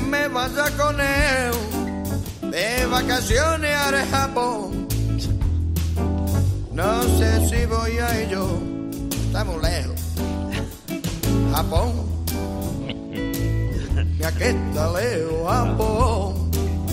me vaya con él de vacaciones al Japón. No sé si voy a ello, estamos lejos. Japón, ya que está lejos Japón.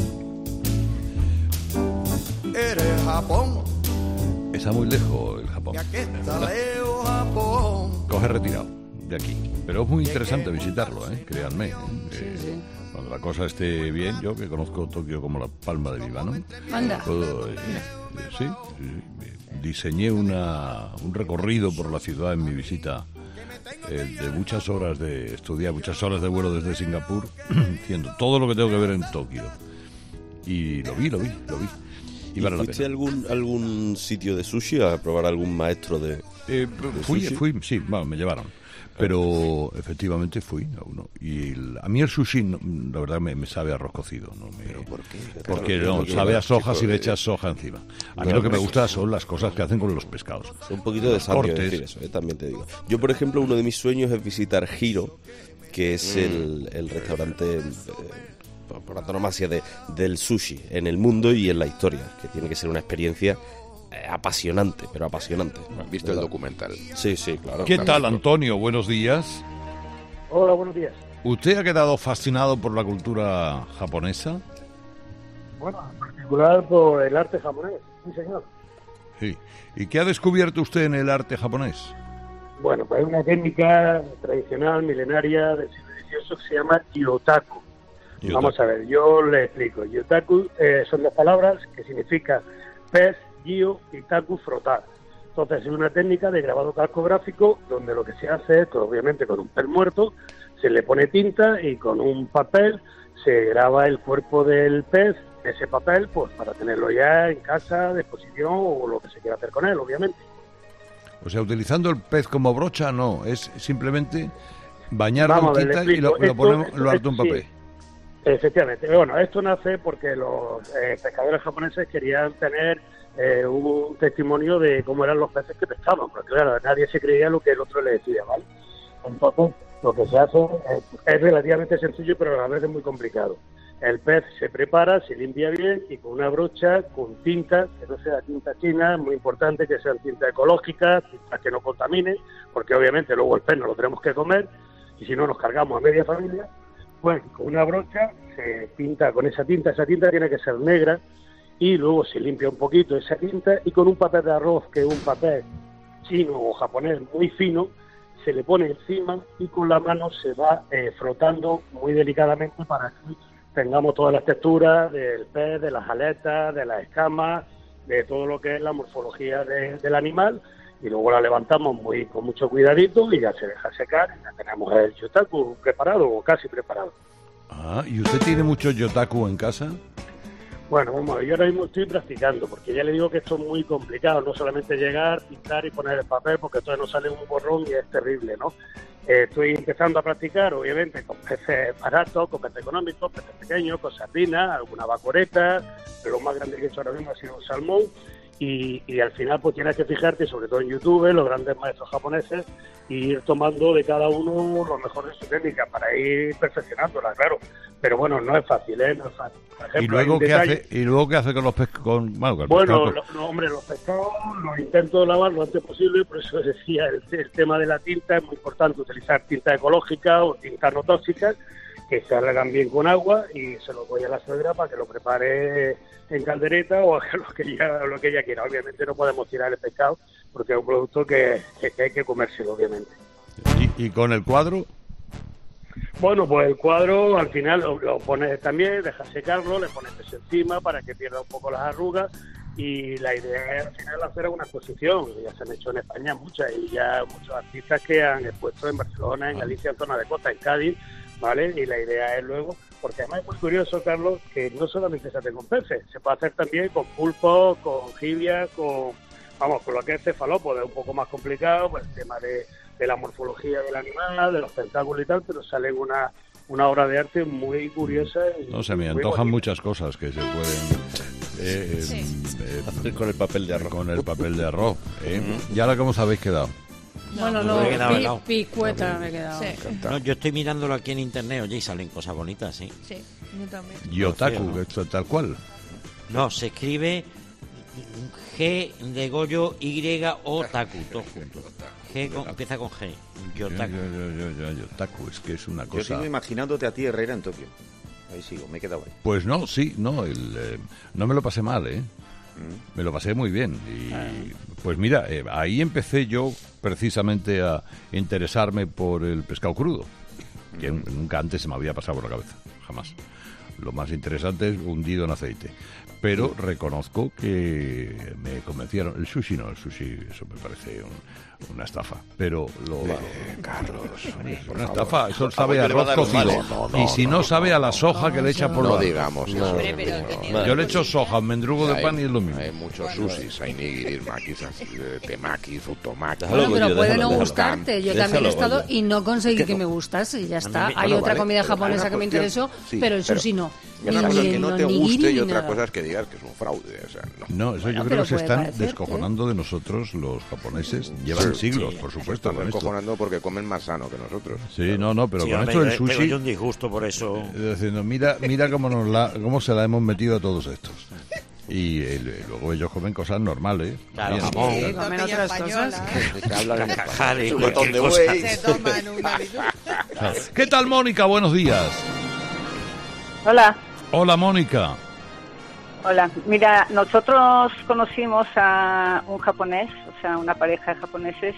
Eres Japón. Está muy lejos el Japón. Ya que está lejos Japón. Coge retirado de aquí. Pero es muy interesante visitarlo, créanme. Cuando la cosa esté bien, yo que conozco Tokio como la palma de mi mano, Anda. puedo, sí, diseñé un recorrido por la ciudad en mi visita de muchas horas de estudiar, muchas horas de vuelo desde Singapur, haciendo todo lo que tengo que ver en Tokio. Y lo vi. Y vale la ¿Fuiste a pena. algún sitio de sushi a probar algún maestro de Fui, sí, bueno, me llevaron. Pero efectivamente fui a uno. Y a mí el sushi, la verdad, me sabe a arroz cocido. ¿Pero por qué? Porque no, sabe a soja si le echas soja encima. A mí lo que me gusta son las cosas que hacen con los pescados. Es un poquito de sabio cortes. decir eso, también te digo. Yo, por ejemplo, uno de mis sueños es visitar Hiro, que es el restaurante por antonomasia del sushi en el mundo y en la historia, que tiene que ser una experiencia apasionante, pero apasionante. ¿Has visto el documental? Sí, claro. ¿Qué tal, Antonio? Buenos días. Hola, buenos días. ¿Usted ha quedado fascinado por la cultura japonesa? Bueno, en particular por el arte japonés, sí señor. Sí. ¿Y qué ha descubierto usted en el arte japonés? Bueno, pues hay una técnica tradicional, milenaria del siglo XVIII que se llama yotaku. Vamos a ver, yo le explico. Yotaku son dos palabras que significa pez, gyo y taku, frotar. Entonces es una técnica de grabado calcográfico donde lo que se hace es, obviamente con un pez muerto, se le pone tinta y con un papel se graba el cuerpo del pez, ese papel, pues para tenerlo ya en casa, de exposición o lo que se quiera hacer con él, obviamente. O sea, utilizando el pez como brocha, no, es simplemente bañar Vamos, con tinta y lo ponemos, lo harto en papel. Sí. Efectivamente. Bueno, esto nace porque los pescadores japoneses querían tener un testimonio de cómo eran los peces que pescaban, porque claro, nadie se creía lo que el otro le decía, ¿vale? Entonces, lo que se hace es relativamente sencillo, pero a la vez es muy complicado. El pez se prepara, se limpia bien y con una brocha, con tinta, que no sea tinta china, es muy importante que sean tinta ecológica, tinta que no contamine, porque obviamente luego el pez no lo tenemos que comer y si no nos cargamos a media familia. Pues con una brocha se pinta con esa tinta tiene que ser negra y luego se limpia un poquito esa tinta y con un papel de arroz, que es un papel chino o japonés muy fino, se le pone encima y con la mano se va frotando muy delicadamente para que tengamos todas las texturas del pez, de las aletas, de las escamas, de todo lo que es la morfología del animal. Y luego la levantamos con mucho cuidadito y ya se deja secar y ya tenemos el yotaku preparado o casi preparado. Ah, ¿y usted tiene mucho yotaku en casa? Bueno, vamos, yo ahora mismo estoy practicando porque ya le digo que esto es muy complicado, no solamente llegar, pintar y poner el papel porque entonces nos sale un borrón y es terrible, ¿no? Estoy empezando a practicar, obviamente, con peces baratos, con peces económicos, peces pequeños, con sardinas, alguna bacoreta, pero lo más grande que he hecho ahora mismo ha sido un salmón. Y al final pues tienes que fijarte, sobre todo en YouTube, los grandes maestros japoneses, y ir tomando de cada uno lo mejor de su técnica para ir perfeccionándola, claro. Pero bueno, no es fácil, no es fácil. Por ejemplo, ¿Y luego qué hace con los pescados? Bueno, hombre, los pescados los intento lavar lo antes posible, por eso decía, el tema de la tinta es muy importante, utilizar tinta ecológica o tinta no tóxica, que se arreglan bien con agua y se lo voy a la suegra para que lo prepare en caldereta o lo que ella quiera. Obviamente no podemos tirar el pescado porque es un producto que hay que comérselo, obviamente. ¿Y con el cuadro? Bueno, pues el cuadro al final lo pones también, dejas secarlo, le pones eso encima para que pierda un poco las arrugas y la idea es al final hacer una exposición. Ya se han hecho en España muchas y ya muchos artistas que han expuesto en Barcelona, en Galicia, en zona de costa, en Cádiz, ¿vale? Y la idea es luego, porque además es muy curioso, Carlos, que no solamente se hace con peces, se puede hacer también con pulpo, con jibia, con lo que es cefalópodo, es un poco más complicado, pues el tema de la morfología del animal, de los tentáculos y tal, pero sale una obra de arte muy curiosa. No se me antojan muchas cosas que se pueden hacer con el papel de arroz. Con el papel de arroz. ¿Y ahora cómo os habéis quedado? Bueno, Me he quedado helado. picueta me he quedado. Sí, No, yo estoy mirándolo aquí en internet, oye, y salen cosas bonitas, sí. sí, yo también. Y otaku, ¿no? esto tal cual. No, se escribe G de Goyo, Y, Otaku, todo junto. Empieza con G. Yotaku. Yotaku, es que es una Yo cosa... sigo imaginándote a ti, Herrera, en Tokio. Ahí sigo, me he quedado ahí. Pues no, sí, no, no me lo pasé mal, ¿eh? Me lo pasé muy bien. Y pues mira, ahí empecé yo precisamente a interesarme por el pescado crudo, que nunca antes se me había pasado por la cabeza, jamás. Lo más interesante es hundido en aceite. Pero reconozco que me convencieron. El sushi no, el sushi, eso me parece una estafa. Pero Carlos, una estafa, eso sabe a arroz cocido. Y si no, sabe a la soja que le echa por no lo alto. digamos eso. Hombre, pero teniendo- Yo le echo soja, mendrugo de pan y es lo mismo. Hay muchos sushis, hay nigiris, makis, temakis, futomakis. Déjalo, Bueno, pero Goyo, puede déjalo, no déjalo. gustarte. Yo Déjalo, también he estado Goyo. y no conseguí que me gustase y ya está. mí- Hay bueno, otra vale, comida pero japonesa hay que me una cuestión- interesó, sí, pero el sushi no. Una cosa es que no te nigiri guste y ni otra nada. cosa es que digas que es un fraude. O sea, no. No, eso Bueno, yo creo pero que se puede están parecerte. descojonando de nosotros los japoneses. Llevan siglos, por supuesto, Están con esto. descojonando porque comen más sano que nosotros. Sí, no, pero Sí, con hombre, esto del tengo sushi... yo un disgusto por eso. Diciendo, mira cómo cómo se la hemos metido a todos estos. Y luego ellos comen cosas normales. Claro, Bien, jamón. Sí, claro. comen Tortilla otras cosas. española. Que hablan en Jale, chuletón cualquier de cosa. buey. Se toman una Claro. ¿Qué tal, Mónica? Buenos días. Hola, Hola, Mónica. hola. Mira, nosotros conocimos a un japonés, o sea, una pareja de japoneses,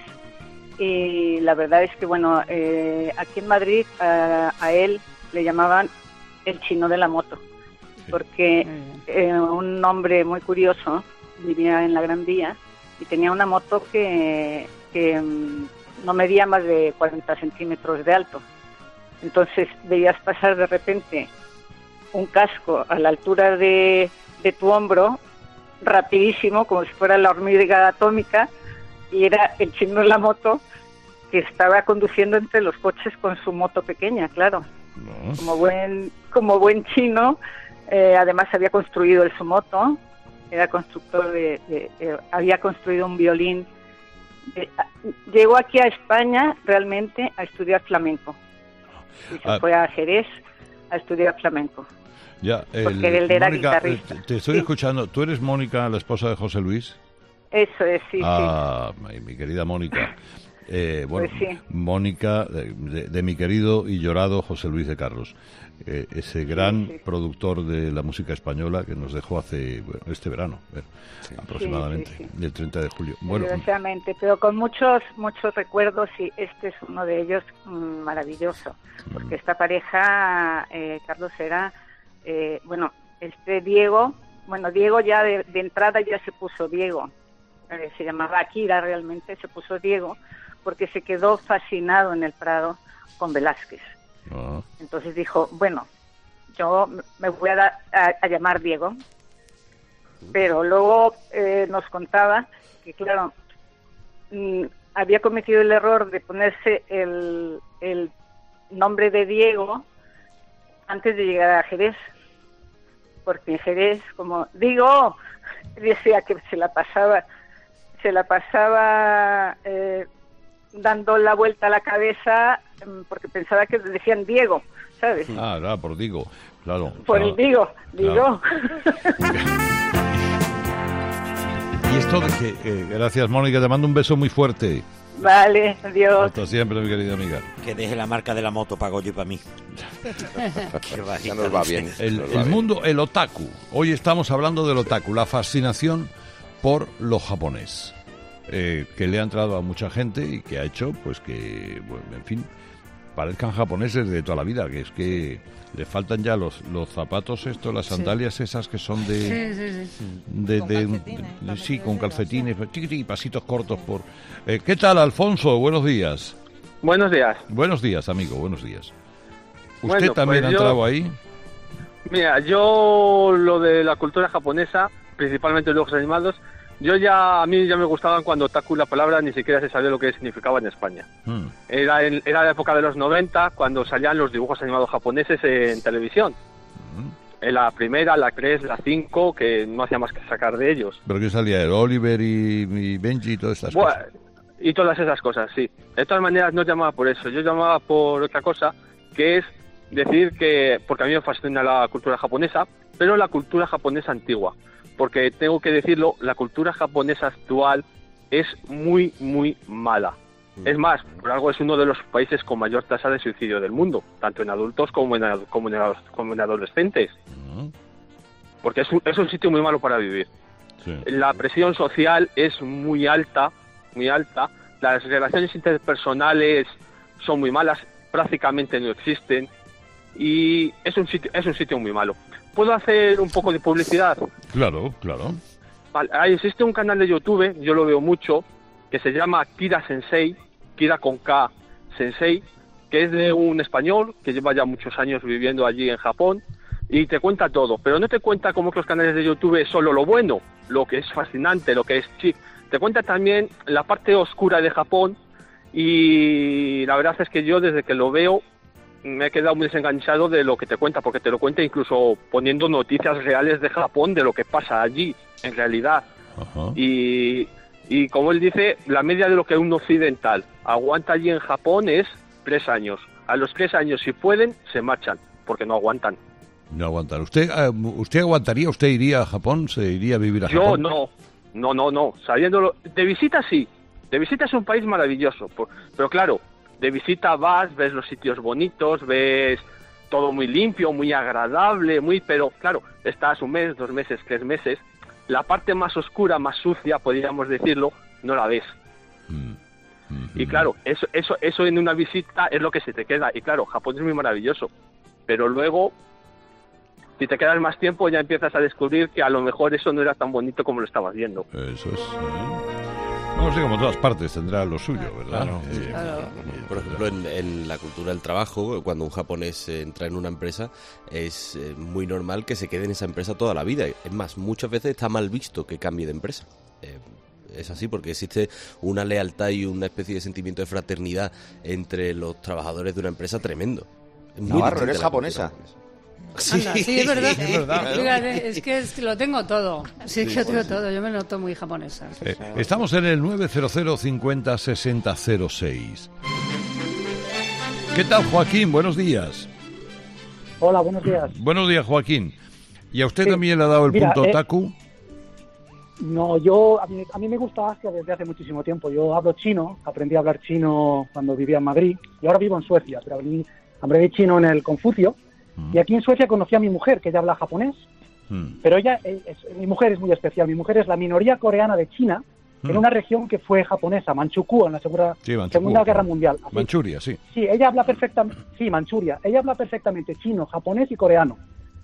y la verdad es que, bueno, aquí en Madrid a él le llamaban el chino de la moto, porque un hombre muy curioso vivía en la Gran Vía y tenía una moto que no medía más de 40 centímetros de alto. Entonces veías pasar de repente un casco a la altura de tu hombro, rapidísimo, como si fuera la hormiga atómica, y era el chino de la moto que estaba conduciendo entre los coches con su moto pequeña, claro. No. Como buen chino, además había construido él su moto, era constructor había construido un violín. Llegó aquí a España realmente a estudiar flamenco. Y se fue a Jerez a estudiar flamenco. Ya, Porque él era Mónica, guitarrista. te estoy Sí. escuchando. ¿Tú eres Mónica, la esposa de José Luis? Eso es, sí, Mi querida Mónica. Bueno, Pues sí. Mónica, de mi querido y llorado José Luis de Carlos, ese gran sí. productor de la música española que nos dejó hace este verano, aproximadamente, Sí. el 30 de julio. sí, Bueno, desgraciadamente, pero con muchos recuerdos, y este es uno de ellos maravilloso, porque esta pareja, Carlos, era, Diego ya de entrada ya se puso Diego, se llamaba Akira realmente, se puso Diego, porque se quedó fascinado en el Prado con Velázquez. Entonces dijo, bueno, yo me voy a llamar Diego, pero luego nos contaba que, claro, había cometido el error de ponerse el nombre de Diego antes de llegar a Jerez, porque en Jerez, como digo, decía que se la pasaba dando la vuelta a la cabeza porque pensaba que le decían Diego, ¿sabes? por Diego, claro. Por el Diego. Y esto de que, gracias Mónica, te mando un beso muy fuerte. Vale, adiós. Hasta siempre, mi querida amiga. Que deje la marca de la moto para Goyo y para mí. Ya nos va bien. El mundo, el otaku. Hoy estamos hablando del otaku, la fascinación por lo japonés, que le ha entrado a mucha gente y que ha hecho, pues que, bueno, en fin, parezcan japoneses de toda la vida, que es que le faltan ya los zapatos estos, las sandalias esas que son de... Sí. Con calcetines, pasitos cortos por... ¿Qué tal, Alfonso? Buenos días. Buenos días. Buenos días, amigo, buenos días. ¿Usted Bueno, también pues ha entrado ahí? Mira, yo lo de la cultura japonesa, principalmente los dibujos animados, a mí ya me gustaban cuando otaku, la palabra, ni siquiera se sabía lo que significaba en España. Era la época de los 90, cuando salían los dibujos animados japoneses en televisión. La primera, la 3, la 5, que no hacía más que sacar de ellos. ¿Pero qué salía? ¿El Oliver y Benji y todas estas cosas? y todas esas cosas, sí. De todas maneras no llamaba por eso, yo llamaba por otra cosa, que es decir que, porque a mí me fascina la cultura japonesa, pero la cultura japonesa antigua, porque tengo que decirlo, la cultura japonesa actual es muy, muy mala. Es más, por algo es uno de los países con mayor tasa de suicidio del mundo, tanto en adultos como en adolescentes. Porque es un sitio muy malo para vivir. Sí. La presión social es muy alta, muy alta. Las relaciones interpersonales son muy malas, prácticamente no existen. Y es un sitio muy malo. ¿Puedo hacer un poco de publicidad? Claro, claro. Vale, existe un canal de YouTube, yo lo veo mucho, que se llama Kira Sensei, Kira con K Sensei, que es de un español que lleva ya muchos años viviendo allí en Japón, y te cuenta todo, pero no te cuenta como que los canales de YouTube solo lo bueno, lo que es fascinante, lo que es chic. Te cuenta también la parte oscura de Japón, y la verdad es que yo desde que lo veo me he quedado muy desenganchado de lo que te cuenta, porque te lo cuenta incluso poniendo noticias reales de Japón, de lo que pasa allí, en realidad. Ajá. Y como él dice, la media de lo que un occidental aguanta allí en Japón es 3 años. A los 3 años, si pueden, se marchan, porque no aguantan. No aguantan. ¿Usted aguantaría? ¿Usted iría a Japón? ¿Se iría a vivir a Japón? Yo no. Sabiéndolo, de visita sí. De visita es un país maravilloso. Pero claro, de visita vas, ves los sitios bonitos, ves todo muy limpio, muy agradable, pero claro, estás 1 mes, 2 meses, 3 meses. La parte más oscura, más sucia, podríamos decirlo, no la ves. Y claro, eso en una visita es lo que se te queda. Y claro, Japón es muy maravilloso. Pero luego, si te quedas más tiempo, ya empiezas a descubrir que a lo mejor eso no era tan bonito como lo estabas viendo. Eso es. Vamos, como todas partes tendrá lo suyo, ¿verdad? Claro. Por ejemplo, en la cultura del trabajo, cuando un japonés entra en una empresa, es muy normal que se quede en esa empresa toda la vida. Es más, muchas veces está mal visto que cambie de empresa. Es así porque existe una lealtad y una especie de sentimiento de fraternidad entre los trabajadores de una empresa tremendo. Navarro, ¿eres japonesa? Sí, sí, es verdad. Es verdad. Fíjate, es que lo tengo todo. Sí, que lo tengo todo. Yo me noto muy japonesa. Estamos en el 900 50 60 06. ¿Qué tal, Joaquín? Buenos días. Hola, buenos días. Buenos días, Joaquín. ¿Y a usted también le ha dado el punto otaku? No, a mí me gusta Asia desde hace muchísimo tiempo. Yo hablo chino, aprendí a hablar chino cuando vivía en Madrid y ahora vivo en Suecia, pero aprendí chino en el Confucio. Y aquí en Suecia conocí a mi mujer, que ella habla japonés, pero mi mujer es muy especial. Mi mujer es la minoría coreana de China, en una región que fue japonesa, Manchukuo, en la Segunda Guerra Mundial. Así, Manchuria, sí. Sí, ella habla perfectamente, Manchuria. Ella habla perfectamente chino, japonés y coreano.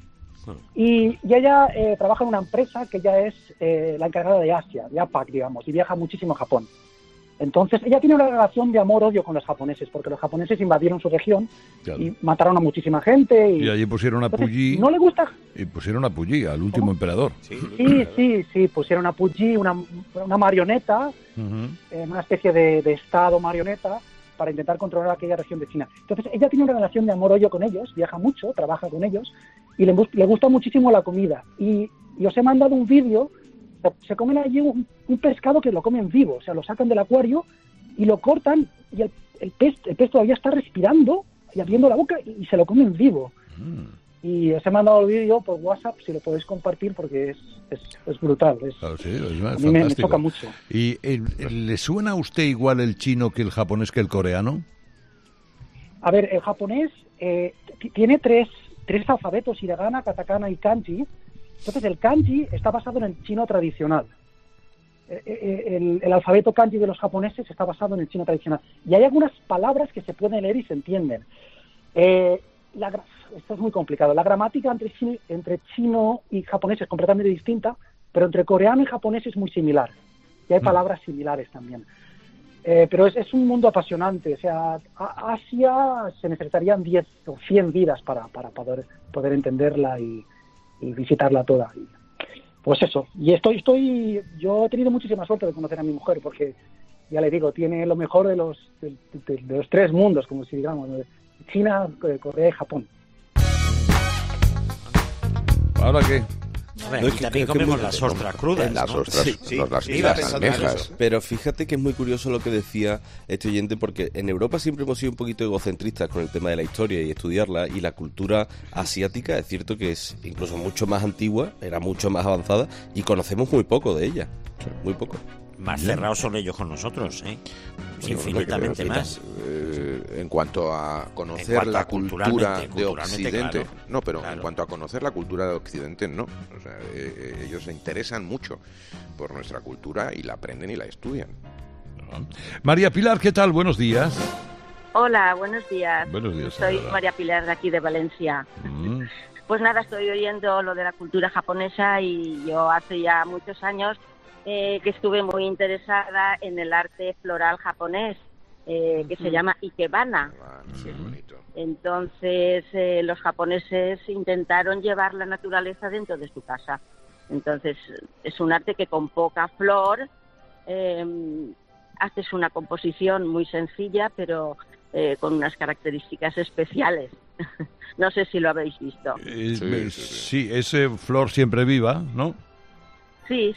Y ella trabaja en una empresa que ya es la encargada de Asia, de APAC, digamos, y viaja muchísimo a Japón. Entonces, ella tiene una relación de amor-odio con los japoneses, porque los japoneses invadieron su región y mataron a muchísima gente. Y allí pusieron a Puyi. ¿No le gusta? Y pusieron a Puyi, al último emperador. Sí, pusieron a Puyi, una marioneta, una especie de estado marioneta, para intentar controlar aquella región de China. Entonces, ella tiene una relación de amor-odio con ellos, viaja mucho, trabaja con ellos, y le gusta muchísimo la comida. Y os he mandado un vídeo. Se comen allí un pescado que lo comen vivo, o sea, lo sacan del acuario y lo cortan y el pez todavía está respirando y abriendo la boca y se lo comen vivo. Y os he mandado el vídeo por WhatsApp, si lo podéis compartir, porque es brutal. Claro, sí, es a mí me toca mucho. ¿Y le suena a usted igual el chino que el japonés que el coreano? A ver, el japonés tiene tres alfabetos: hiragana, katakana y kanji. Entonces, el kanji está basado en el chino tradicional. El alfabeto kanji de los japoneses está basado en el chino tradicional. Y hay algunas palabras que se pueden leer y se entienden. Esto es muy complicado. La gramática entre chino y japonés es completamente distinta, pero entre coreano y japonés es muy similar. Y hay palabras similares también. Pero es un mundo apasionante. O sea, Asia se necesitarían 10 o 100 vidas para poder entenderla y visitarla toda. Pues eso. Y yo he tenido muchísima suerte de conocer a mi mujer, porque ya le digo, tiene lo mejor de los 3 mundos, como si digamos, China, Corea y Japón. ¿Ahora qué? Bueno, y también comemos las ostras crudas, Las ¿no? ostras, Sí, las iba las pensando en almejas. eso. Pero fíjate que es muy curioso lo que decía este oyente, porque en Europa siempre hemos sido un poquito egocentristas con el tema de la historia y estudiarla, y la cultura asiática es cierto que es incluso mucho más antigua, era mucho más avanzada, y conocemos muy poco de ella, muy poco. Más cerrados son ellos con nosotros, ¿eh? Bueno, Infinitamente lo que más. en cuanto a conocer En cuanto la a cultura de culturalmente, Occidente, claro. no, pero Claro. en cuanto a conocer la cultura de Occidente, no. O sea, ellos se interesan mucho por nuestra cultura y la aprenden y la estudian. María Pilar, ¿qué tal? Buenos días. Hola, buenos días. Buenos días, Soy señora. María Pilar de aquí de Valencia. Mm. Pues nada, estoy oyendo lo de la cultura japonesa y yo hace ya muchos años que estuve muy interesada en el arte floral japonés, que se llama Ikebana. Entonces los japoneses intentaron llevar la naturaleza dentro de su casa. Entonces es un arte que con poca flor haces una composición muy sencilla, pero con unas características especiales. No sé si lo habéis visto. Sí, ese flor siempre viva, ¿no? Sí.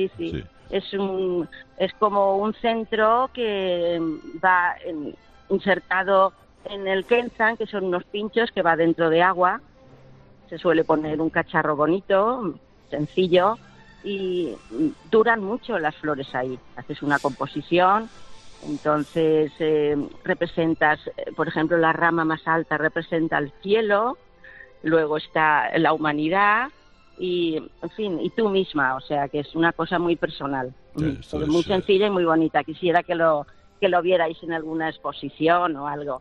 Es como un centro que va insertado en el kenzan, que son unos pinchos que va dentro de agua. Se suele poner un cacharro bonito, sencillo, y duran mucho las flores ahí. Haces una composición, entonces representas, por ejemplo, la rama más alta representa el cielo, luego está la humanidad y, en fin, y tú misma, o sea, que es una cosa muy personal, muy sencilla y muy bonita. Quisiera que lo vierais en alguna exposición o algo.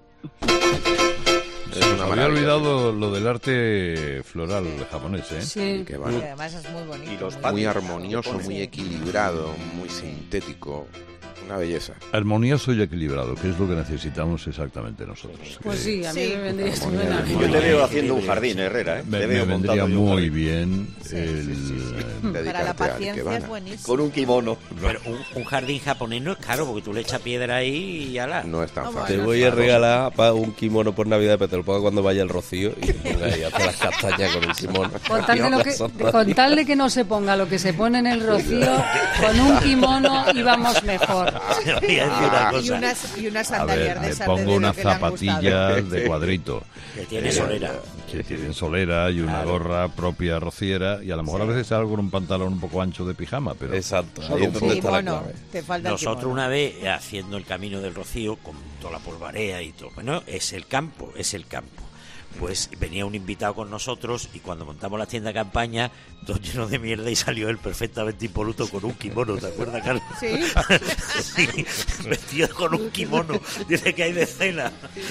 Se me había olvidado lo del arte floral japonés, ¿eh? Sí. Que Y van además es muy bonito. Y los muy muy patios, armonioso, que ponen. muy equilibrado, muy sintético. Una belleza. Armonioso y equilibrado, que es lo que necesitamos exactamente nosotros. Pues sí, a mí Sí. me vendría Armonía estupenda. de- Yo te veo haciendo un jardín, Herrera, ¿eh? Me Te veo vendría montando yo un muy jardín. bien Sí, el... Para la Dedicarte a paciencia es Ikebana. buenísimo. Con un kimono. Pero un jardín japonés no es caro porque tú le echas piedra ahí y ala. No es tan Vamos, fácil. Te voy a regalar un kimono por Navidad, pero te lo pongo cuando vaya el rocío y ponga ahí a hacer las castañas con el kimono. Con tal de que no se ponga lo que se pone en el rocío, con un kimono íbamos mejor. Voy a decir una cosa. Y unas A sandalias ver, de me esas de pongo dedo unas que le han gustado. zapatillas de cuadrito. Que tiene solera. Que tienen solera y una gorra propia rociera, y a lo mejor a veces salgo con un pantalón un poco ancho de pijama, pero... Exacto, Solo ahí es un donde poco. está la Kimono, clave. te falta el Nosotros kimono. una vez haciendo el camino del Rocío con toda la polvarea y todo, bueno, es el campo. Pues venía un invitado con nosotros y cuando montamos la tienda de campaña, todo lleno de mierda, y salió él perfectamente impoluto con un kimono, ¿te acuerdas, Carlos? Sí. Sí, vestido con un kimono. Dice que hay de cena.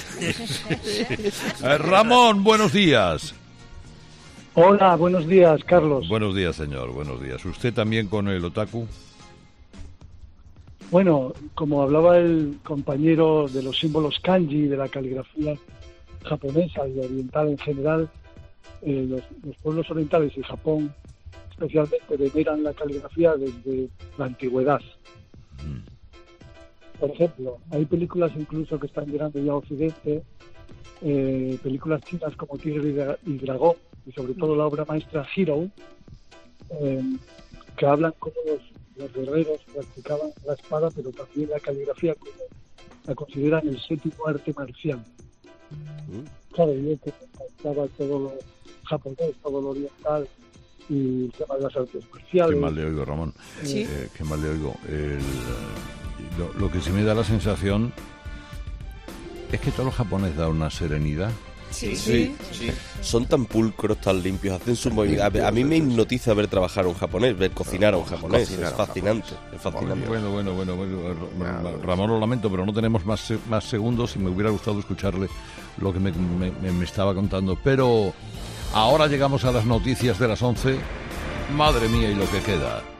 Ramón, buenos días. Hola, buenos días, Carlos. Buenos días, señor, buenos días. ¿Usted también con el otaku? Bueno, como hablaba el compañero de los símbolos kanji, de la caligrafía japonesa y oriental en general, los pueblos orientales y Japón especialmente veneran la caligrafía desde la antigüedad. Por ejemplo, hay películas incluso que están llegando ya a Occidente, películas chinas como Tigre y Dragón, y sobre todo la obra maestra Hero, que hablan cómo los guerreros practicaban la espada, pero también la caligrafía como la consideran el séptimo arte marcial. Claro, yo que me encantaba todo lo japonés, todo lo oriental y el tema de las artes marciales. Qué mal le oigo, Ramón. Sí. Qué mal le oigo. Lo que sí me da la sensación es que todo lo japonés da una serenidad. Sí. Son tan pulcros, tan limpios, hacen su movimiento. A mí me hipnotiza ver trabajar a un japonés, ver cocinar a un japonés. Cocinar Es a un fascinante, japonés. es fascinante. Bueno. Ramón, lo lamento, pero no tenemos más segundos y me hubiera gustado escucharle lo que me estaba contando. Pero ahora llegamos a las noticias de las 11. Madre mía, y lo que queda.